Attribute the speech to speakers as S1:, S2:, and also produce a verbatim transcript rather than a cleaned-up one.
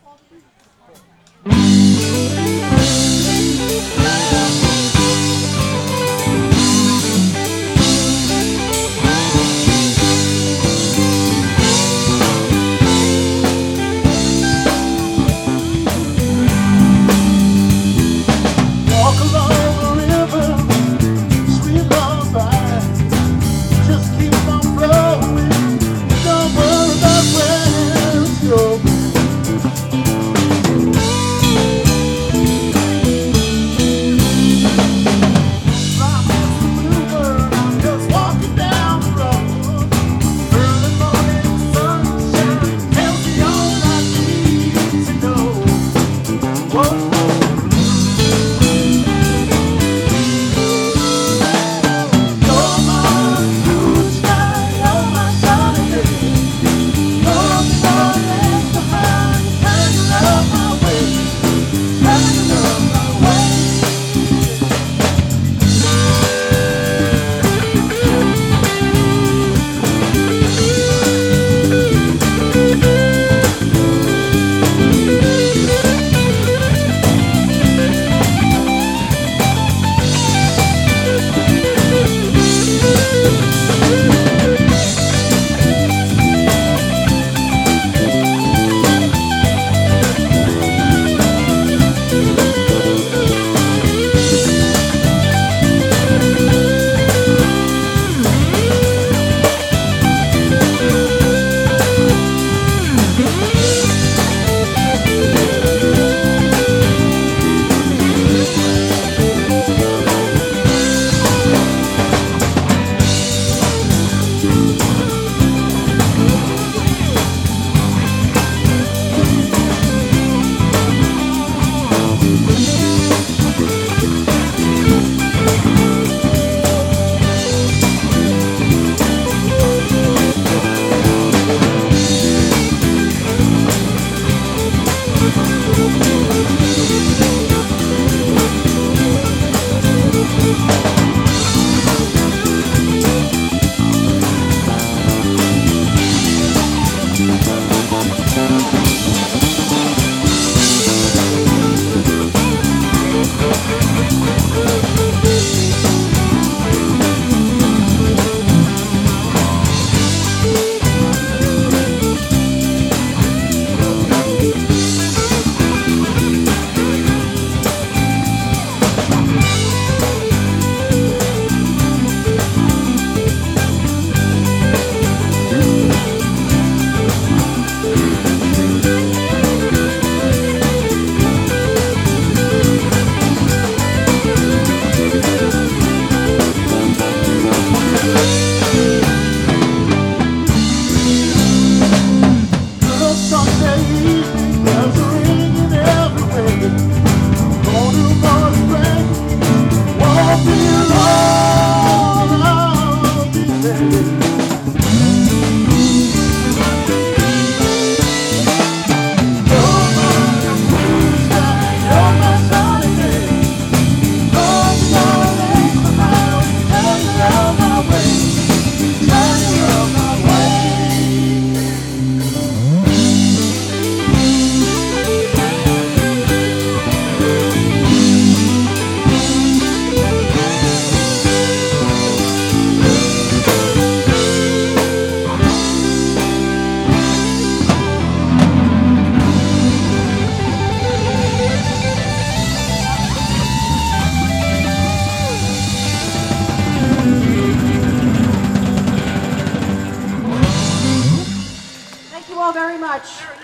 S1: Walk along the river, swim on by. Just keep on flowing. Don't worry about where it's going. I'm just a bluebird, I'm just walking down the road. Early morning sunshine tells me all I need to know. Whoa.
S2: Thank you all very much.